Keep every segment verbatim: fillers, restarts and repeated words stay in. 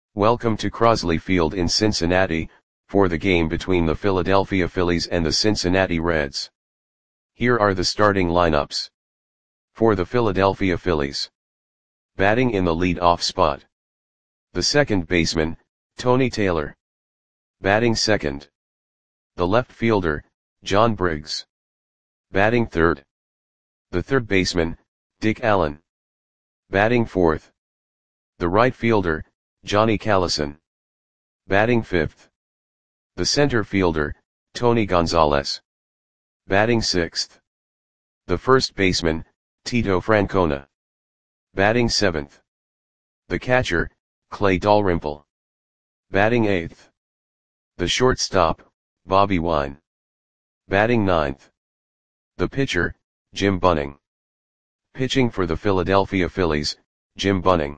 Welcome to Crosley Field in Cincinnati, for the game between the Philadelphia Phillies and the Cincinnati Reds. Here are the starting lineups. For the Philadelphia Phillies. Batting in the lead-off spot. The second baseman, Tony Taylor. Batting second. The left fielder, John Briggs. Batting third. The third baseman, Dick Allen. Batting fourth. The right fielder, Johnny Callison. Batting fifth. The center fielder, Tony Gonzalez. Batting sixth. The first baseman, Tito Francona. Batting seventh. The catcher, Clay Dalrymple. Batting eighth. The shortstop, Bobby Wine. Batting ninth. The pitcher, Jim Bunning. Pitching for the Philadelphia Phillies, Jim Bunning.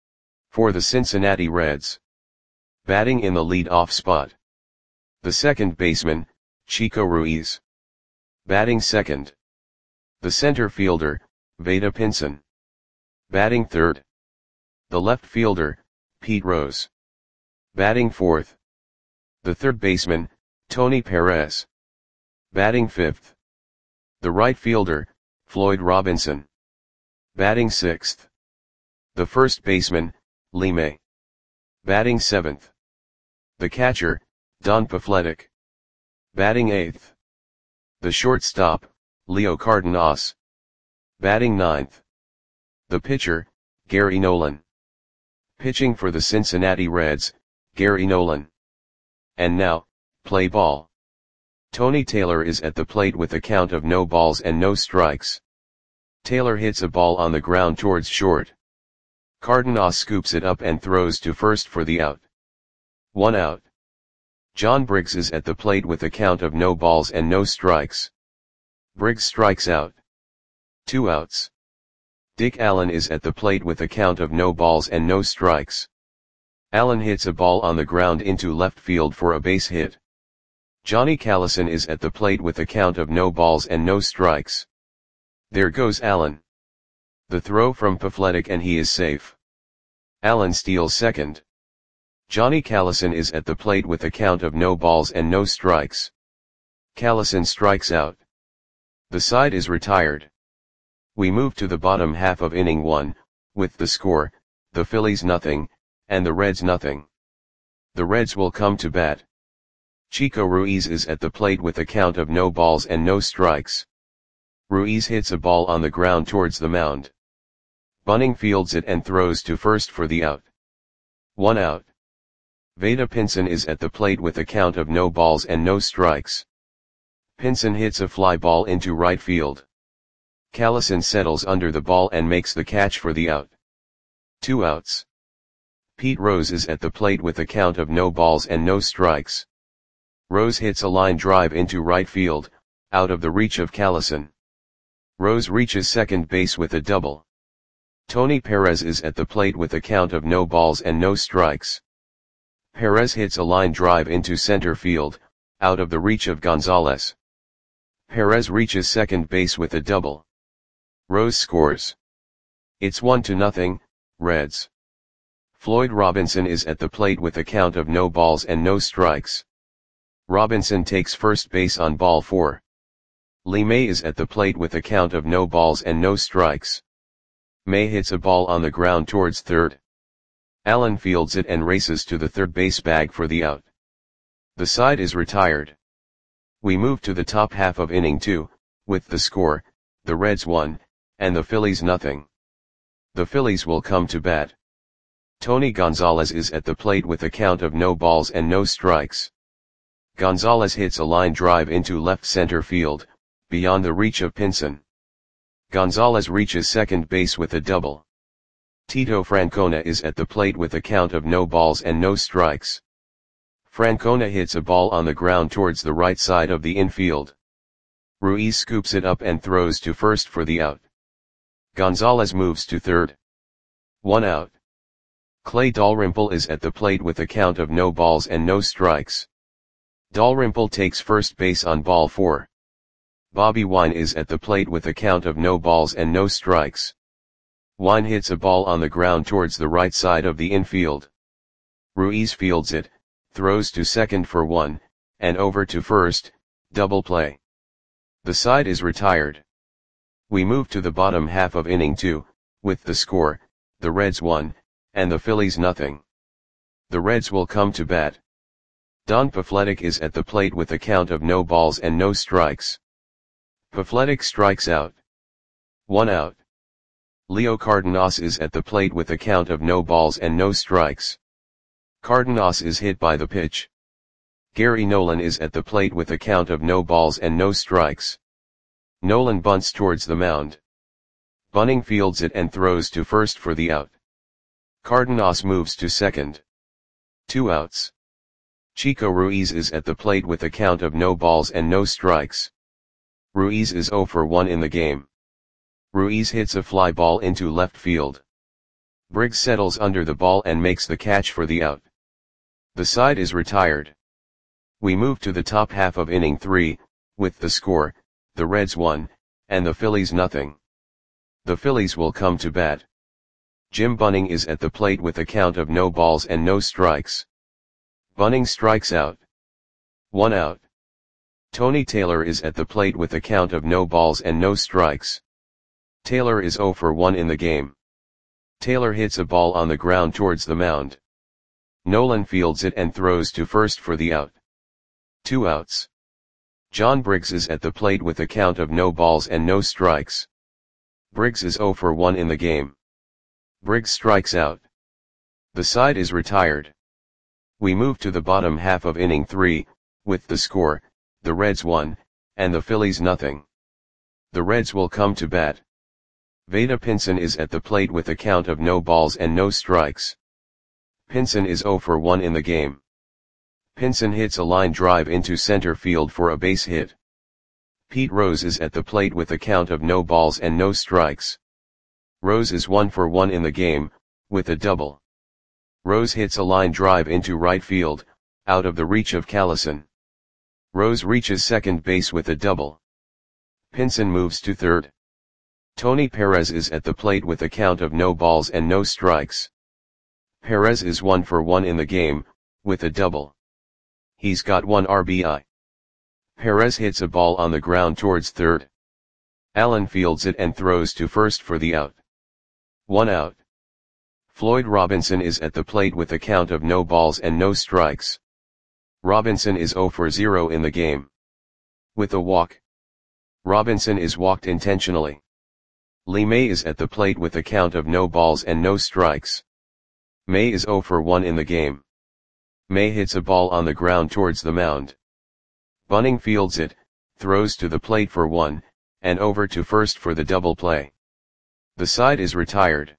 For the Cincinnati Reds. Batting in the lead-off spot. The second baseman, Chico Ruiz. Batting second. The center fielder, Vada Pinson. Batting third. The left fielder, Pete Rose. Batting fourth. The third baseman, Tony Perez. Batting fifth. The right fielder, Floyd Robinson. Batting sixth. The first baseman, Lee May. Batting seventh. The catcher, Don Pafletic. Batting eighth. The shortstop, Leo Cardenas. Batting ninth. The pitcher, Gary Nolan. Pitching for the Cincinnati Reds, Gary Nolan. And now, play ball. Tony Taylor is at the plate with a count of no balls and no strikes. Taylor hits a ball on the ground towards short. Cardenas scoops it up and throws to first for the out. One out. John Briggs is at the plate with a count of no balls and no strikes. Briggs strikes out. Two outs. Dick Allen is at the plate with a count of no balls and no strikes. Allen hits a ball on the ground into left field for a base hit. Johnny Callison is at the plate with a count of no balls and no strikes. There goes Allen. The throw from Pafletic and he is safe. Allen steals second. Johnny Callison is at the plate with a count of no balls and no strikes. Callison strikes out. The side is retired. We move to the bottom half of inning one, with the score, the Phillies nothing, and the Reds nothing. The Reds will come to bat. Chico Ruiz is at the plate with a count of no balls and no strikes. Ruiz hits a ball on the ground towards the mound. Bunning fields it and throws to first for the out. One out. Vada Pinson is at the plate with a count of no balls and no strikes. Pinson hits a fly ball into right field. Callison settles under the ball and makes the catch for the out. Two outs. Pete Rose is at the plate with a count of no balls and no strikes. Rose hits a line drive into right field, out of the reach of Callison. Rose reaches second base with a double. Tony Perez is at the plate with a count of no balls and no strikes. Perez hits a line drive into center field, out of the reach of Gonzalez. Perez reaches second base with a double. Rose scores. It's one to nothing, Reds. Floyd Robinson is at the plate with a count of no balls and no strikes. Robinson takes first base on ball four. Lee May is at the plate with a count of no balls and no strikes. May hits a ball on the ground towards third. Allen fields it and races to the third base bag for the out. The side is retired. We move to the top half of inning two, with the score, the Reds one, and the Phillies nothing. The Phillies will come to bat. Tony Gonzalez is at the plate with a count of no balls and no strikes. Gonzalez hits a line drive into left center field, beyond the reach of Pinson. Gonzalez reaches second base with a double. Tito Francona is at the plate with a count of no balls and no strikes. Francona hits a ball on the ground towards the right side of the infield. Ruiz scoops it up and throws to first for the out. Gonzalez moves to third. One out. Clay Dalrymple is at the plate with a count of no balls and no strikes. Dalrymple takes first base on ball four. Bobby Wine is at the plate with a count of no balls and no strikes. Wine hits a ball on the ground towards the right side of the infield. Ruiz fields it, throws to second for one, and over to first, double play. The side is retired. We move to the bottom half of inning two, with the score, the Reds one, and the Phillies nothing. The Reds will come to bat. Don Pafletic is at the plate with a count of no balls and no strikes. Pafletic strikes out. One out. Leo Cardenas is at the plate with a count of no balls and no strikes. Cardenas is hit by the pitch. Gary Nolan is at the plate with a count of no balls and no strikes. Nolan bunts towards the mound. Bunning fields it and throws to first for the out. Cardenas moves to second. Two outs. Chico Ruiz is at the plate with a count of no balls and no strikes. Ruiz is zero for one in the game. Ruiz hits a fly ball into left field. Briggs settles under the ball and makes the catch for the out. The side is retired. We move to the top half of inning three, with the score, the Reds one, and the Phillies nothing. The Phillies will come to bat. Jim Bunning is at the plate with a count of no balls and no strikes. Bunning strikes out. One out. Tony Taylor is at the plate with a count of no balls and no strikes. Taylor is zero for one in the game. Taylor hits a ball on the ground towards the mound. Nolan fields it and throws to first for the out. Two outs. John Briggs is at the plate with a count of no balls and no strikes. Briggs is zero for one in the game. Briggs strikes out. The side is retired. We move to the bottom half of inning three, with the score, the Reds one, and the Phillies nothing. The Reds will come to bat. Vada Pinson is at the plate with a count of no balls and no strikes. Pinson is zero for one in the game. Pinson hits a line drive into center field for a base hit. Pete Rose is at the plate with a count of no balls and no strikes. Rose is one for one in the game, with a double. Rose hits a line drive into right field, out of the reach of Callison. Rose reaches second base with a double. Pinson moves to third. Tony Perez is at the plate with a count of no balls and no strikes. Perez is one for one in the game, with a double. He's got one R B I. Perez hits a ball on the ground towards third. Allen fields it and throws to first for the out. One out. Floyd Robinson is at the plate with a count of no balls and no strikes. Robinson is zero for zero in the game. With a walk. Robinson is walked intentionally. Lee May is at the plate with a count of no balls and no strikes. May is zero for one in the game. May hits a ball on the ground towards the mound. Bunning fields it, throws to the plate for one, and over to first for the double play. The side is retired.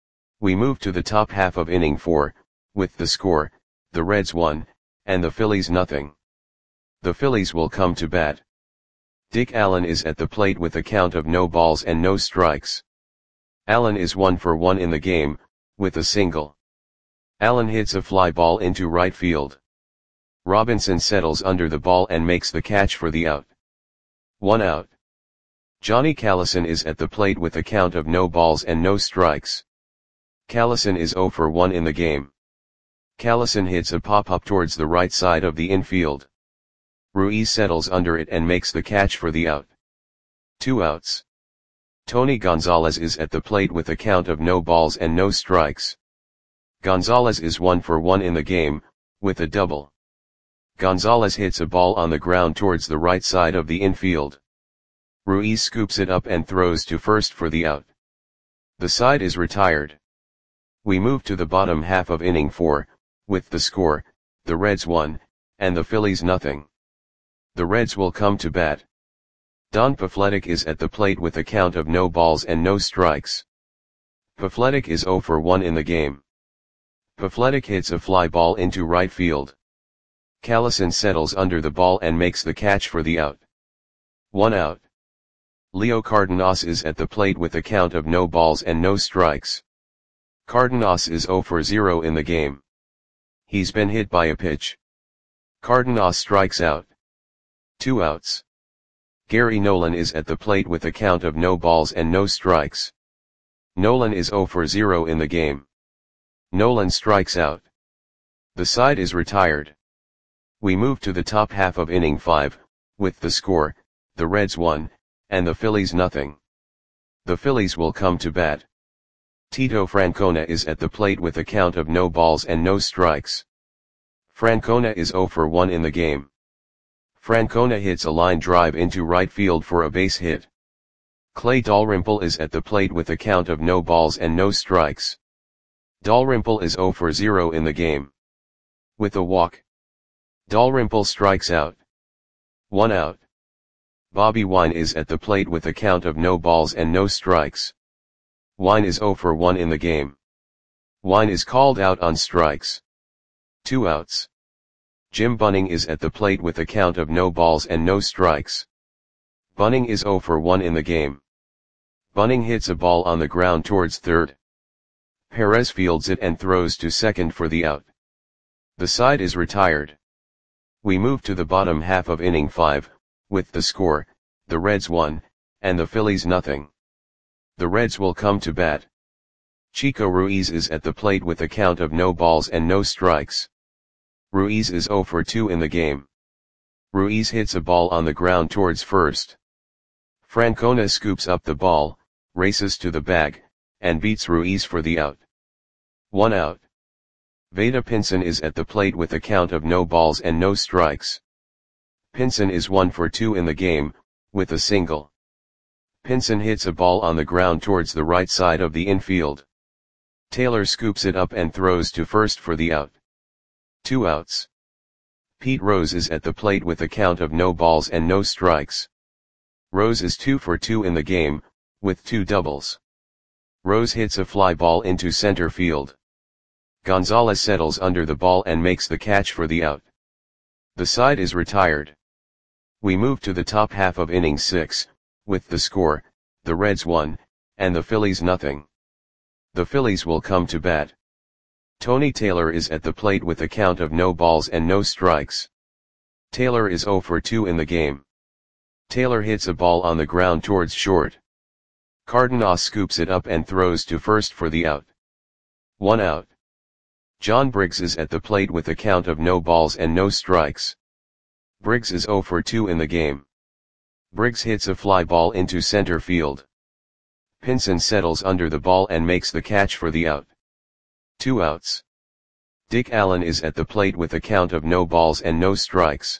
We move to the top half of inning four, with the score, the Reds one, and the Phillies nothing. The Phillies will come to bat. Dick Allen is at the plate with a count of no balls and no strikes. Allen is one for one in the game, with a single. Allen hits a fly ball into right field. Robinson settles under the ball and makes the catch for the out. One out. Johnny Callison is at the plate with a count of no balls and no strikes. Callison is zero for one in the game. Callison hits a pop-up towards the right side of the infield. Ruiz settles under it and makes the catch for the out. Two outs. Tony Gonzalez is at the plate with a count of no balls and no strikes. Gonzalez is one for one in the game, with a double. Gonzalez hits a ball on the ground towards the right side of the infield. Ruiz scoops it up and throws to first for the out. The side is retired. We move to the bottom half of inning four, with the score, the Reds one, and the Phillies nothing. The Reds will come to bat. Don Pafletic is at the plate with a count of no balls and no strikes. Pafletic is zero for one in the game. Pafletic hits a fly ball into right field. Callison settles under the ball and makes the catch for the out. One out. Leo Cardenas is at the plate with a count of no balls and no strikes. Cardenas is zero for zero in the game. He's been hit by a pitch. Cardenas strikes out. Two outs. Gary Nolan is at the plate with a count of no balls and no strikes. Nolan is zero for zero in the game. Nolan strikes out. The side is retired. We move to the top half of inning five, with the score, the Reds one, and the Phillies nothing. The Phillies will come to bat. Tito Francona is at the plate with a count of no balls and no strikes. Francona is zero for one in the game. Francona hits a line drive into right field for a base hit. Clay Dalrymple is at the plate with a count of no balls and no strikes. Dalrymple is zero for zero in the game. With a walk, Dalrymple strikes out. One out. Bobby Wine is at the plate with a count of no balls and no strikes. Wine is zero for one in the game. Wine is called out on strikes. Two outs. Jim Bunning is at the plate with a count of no balls and no strikes. Bunning is zero for one in the game. Bunning hits a ball on the ground towards third. Perez fields it and throws to second for the out. The side is retired. We move to the bottom half of inning five, with the score, the Reds one, and the Phillies nothing. The Reds will come to bat. Chico Ruiz is at the plate with a count of no balls and no strikes. Ruiz is zero for two in the game. Ruiz hits a ball on the ground towards first. Francona scoops up the ball, races to the bag, and beats Ruiz for the out. One out. Vada Pinson is at the plate with a count of no balls and no strikes. Pinson is one for two in the game, with a single. Pinson hits a ball on the ground towards the right side of the infield. Taylor scoops it up and throws to first for the out. Two outs. Pete Rose is at the plate with a count of no balls and no strikes. Rose is two for two in the game, with two doubles. Rose hits a fly ball into center field. Gonzalez settles under the ball and makes the catch for the out. The side is retired. We move to the top half of inning six, with the score, the Reds one, and the Phillies nothing. The Phillies will come to bat. Tony Taylor is at the plate with a count of no balls and no strikes. Taylor is zero for two in the game. Taylor hits a ball on the ground towards short. Cardenas scoops it up and throws to first for the out. One out. John Briggs is at the plate with a count of no balls and no strikes. Briggs is zero for two in the game. Briggs hits a fly ball into center field. Pinson settles under the ball and makes the catch for the out. Two outs. Dick Allen is at the plate with a count of no balls and no strikes.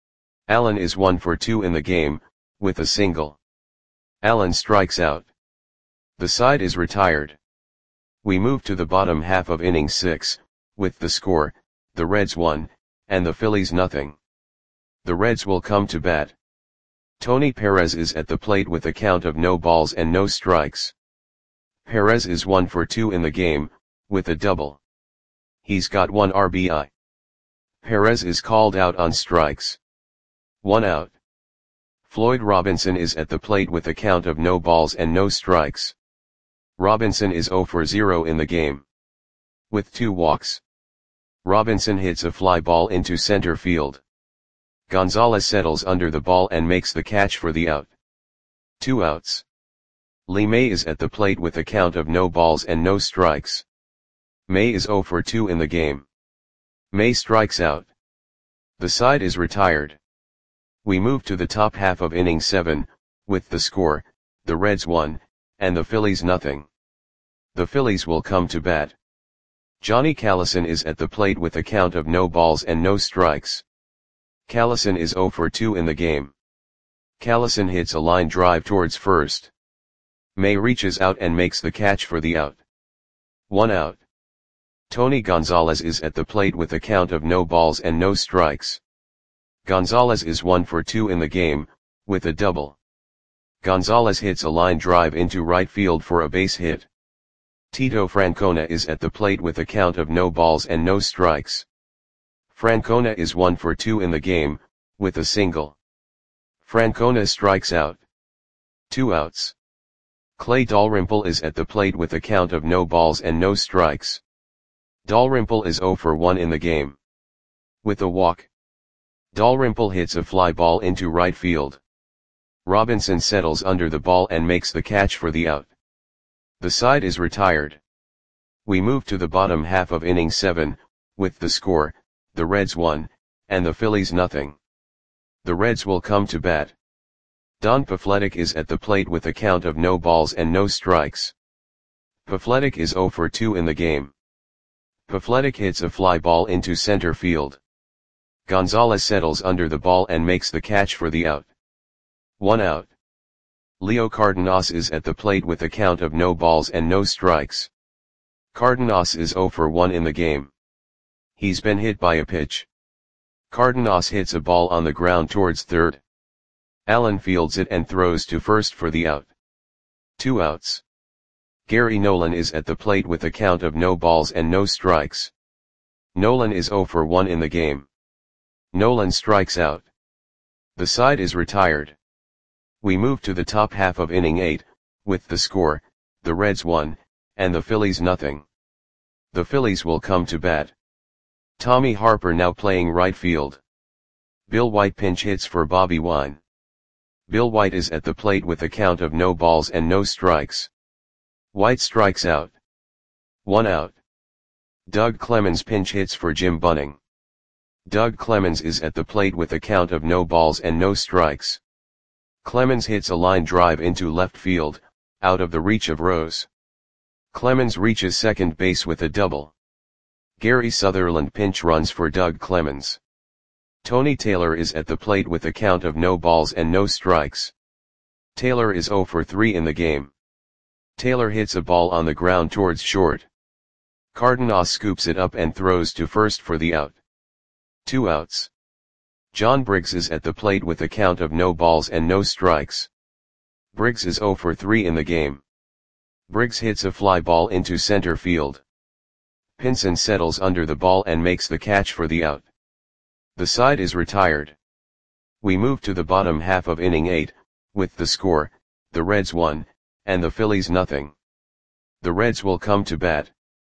Allen is one for two in the game, with a single. Allen strikes out. The side is retired. We move to the bottom half of inning six, with the score, the Reds one, and the Phillies nothing. The Reds will come to bat. Tony Perez is at the plate with a count of no balls and no strikes. Perez is one for two in the game, with a double. He's got one R B I. Perez is called out on strikes. One out. Floyd Robinson is at the plate with a count of no balls and no strikes. Robinson is zero for zero in the game. With two walks. Robinson hits a fly ball into center field. Gonzalez settles under the ball and makes the catch for the out. Two outs. Lee May is at the plate with a count of no balls and no strikes. May is zero for two in the game. May strikes out. The side is retired. We move to the top half of inning seven, with the score, the Reds one, and the Phillies nothing. The Phillies will come to bat. Johnny Callison is at the plate with a count of no balls and no strikes. Callison is zero for two in the game. Callison hits a line drive towards first. May reaches out and makes the catch for the out. One out. Tony Gonzalez is at the plate with a count of no balls and no strikes. Gonzalez is one for two in the game, with a double. Gonzalez hits a line drive into right field for a base hit. Tito Francona is at the plate with a count of no balls and no strikes. Francona is one for two in the game, with a single. Francona strikes out. Two outs. Clay Dalrymple is at the plate with a count of no balls and no strikes. Dalrymple is zero for one in the game. With a walk. Dalrymple hits a fly ball into right field. Robinson settles under the ball and makes the catch for the out. The side is retired. We move to the bottom half of inning seven, with the score, the Reds one, and the Phillies nothing. The Reds will come to bat. Don Pafletic is at the plate with a count of no balls and no strikes. Pafletic is zero for two in the game. Pafletic hits a fly ball into center field. Gonzalez settles under the ball and makes the catch for the out. One out. Leo Cardenas is at the plate with a count of no balls and no strikes. Cardenas is zero for one in the game. He's been hit by a pitch. Cardenas hits a ball on the ground towards third. Allen fields it and throws to first for the out. Two outs. Gary Nolan is at the plate with a count of no balls and no strikes. Nolan is zero for one in the game. Nolan strikes out. The side is retired. We move to the top half of inning eight, with the score, the Reds one, and the Phillies nothing. The Phillies will come to bat. Tommy Harper now playing right field. Bill White pinch hits for Bobby Wine. Bill White is at the plate with a count of no balls and no strikes. White strikes out. One out. Doug Clemens pinch hits for Jim Bunning. Doug Clemens is at the plate with a count of no balls and no strikes. Clemens hits a line drive into left field, out of the reach of Rose. Clemens reaches second base with a double. Gary Sutherland pinch runs for Doug Clemens. Tony Taylor is at the plate with a count of no balls and no strikes. Taylor is zero for three in the game. Taylor hits a ball on the ground towards short. Cardenas scoops it up and throws to first for the out. Two outs. John Briggs is at the plate with a count of no balls and no strikes. Briggs is zero for three in the game. Briggs hits a fly ball into center field. Pinson settles under the ball and makes the catch for the out. The side is retired. We move to the bottom half of inning eight, with the score, the Reds one, and the Phillies nothing. The Reds will come to bat.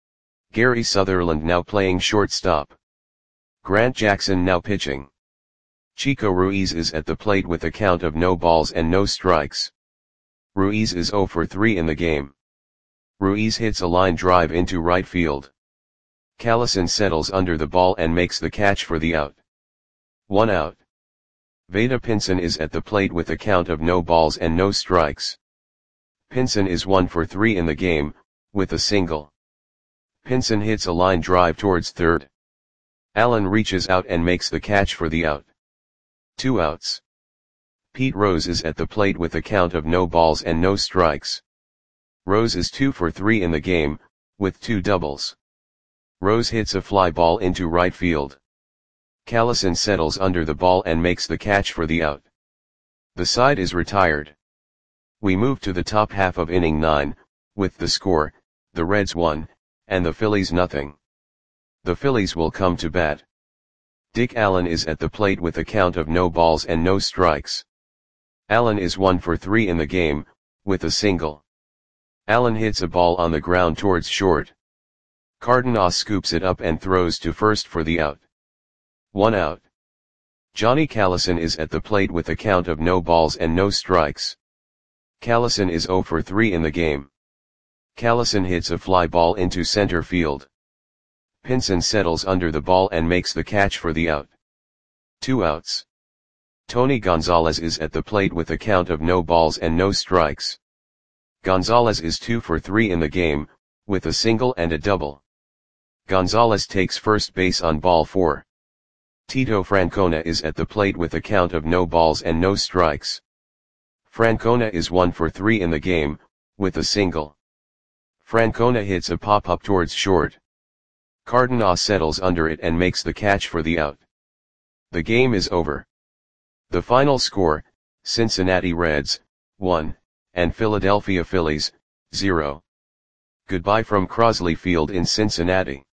Gary Sutherland now playing shortstop. Grant Jackson now pitching. Chico Ruiz is at the plate with a count of no balls and no strikes. Ruiz is zero for three in the game. Ruiz hits a line drive into right field. Callison settles under the ball and makes the catch for the out. One out. Vada Pinson is at the plate with a count of no balls and no strikes. Pinson is one for three in the game, with a single. Pinson hits a line drive towards third. Allen reaches out and makes the catch for the out. Two outs. Pete Rose is at the plate with a count of no balls and no strikes. Rose is two for three in the game, with two doubles. Rose hits a fly ball into right field. Callison settles under the ball and makes the catch for the out. The side is retired. We move to the top half of inning nine, with the score, the Reds one, and the Phillies nothing. The Phillies will come to bat. Dick Allen is at the plate with a count of no balls and no strikes. Allen is one for three in the game, with a single. Allen hits a ball on the ground towards short. Cardenas scoops it up and throws to first for the out. One out. Johnny Callison is at the plate with a count of no balls and no strikes. Callison is zero for three in the game. Callison hits a fly ball into center field. Pinson settles under the ball and makes the catch for the out. Two outs. Tony Gonzalez is at the plate with a count of no balls and no strikes. Gonzalez is two for three in the game, with a single and a double. Gonzalez takes first base on ball four. Tito Francona is at the plate with a count of no balls and no strikes. Francona is one for three in the game, with a single. Francona hits a pop-up towards short. Cardenas settles under it and makes the catch for the out. The game is over. The final score, Cincinnati Reds, one, and Philadelphia Phillies, zero. Goodbye from Crosley Field in Cincinnati.